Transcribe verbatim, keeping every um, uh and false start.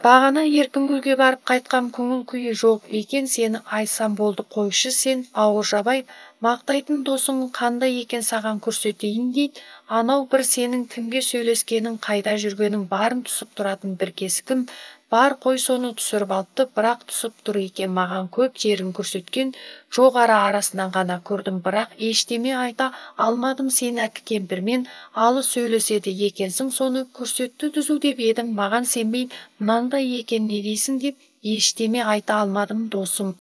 Бағана Еркінкөлге барып қайтқам көңіл күйі жоқ екен, сені айтсам болды қойшы сен, ауыр жабай, мақтайтын досың қандай екен саған көрсетейін дейді. Анау бір сенің кімге сөйлескенің, қайда жүргенің барын түсіп тұратын бір кескін бар қой, соны түсіріп алыпты, бірақ түсіп тұр екен маған көп жерін көрсеткен жоқ, ара арасынан ғана көрдім, бірақ ештеме айта алмадым. Сен әккі кемпірмен алыс сөйлеседі екенсің, соны көрсетті түзу деп едім, маған сенбей мынандай екен не дейсің деп ештеме айта алмадым досым.